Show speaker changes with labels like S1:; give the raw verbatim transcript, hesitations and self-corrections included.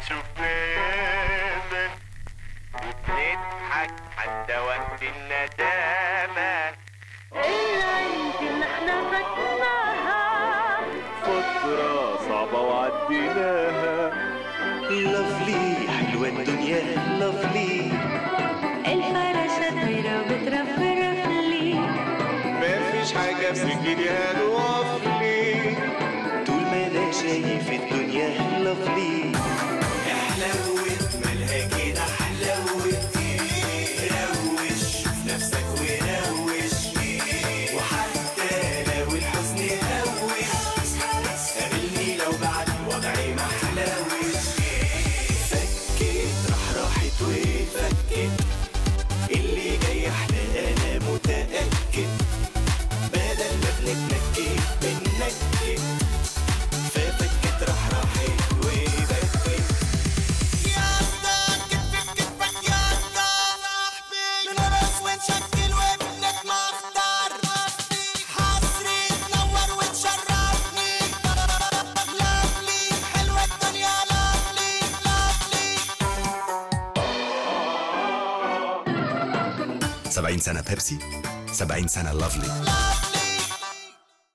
S1: شفانا وبنضحك حتى وقت الندامة.
S2: العيد اللي احنا فاتناها
S3: فترة صعبة وعديناها.
S4: لافلي حلوة الدنيا لافلي،
S2: الفراشة طايرة وبترفرف لي،
S1: مفيش حاجة في سكتي هتوقف لي
S4: طول ما انا شايف الدنيا لافلي.
S5: حلوت مالها كده حلوت، روش شوف نفسك وروش، وحتى لو الحزن هوش قابلني لو بعد وضعي ما حلوش. فكت راح راحت وفكت، اللي جاي احلى انا متأكد، بدل ما بنتنكد بننكد، ففكت راح راحت وفكت. يا اسطى كتفك كتفك يا اسطى صاحبي، بنرقص ونشكل وابنك مختار، حصري تنور وتشرفني، لافلي حلوة الدنيا لافلي لافلي.
S6: سبعين سنة بيبسي، سبعين سنة لافلي.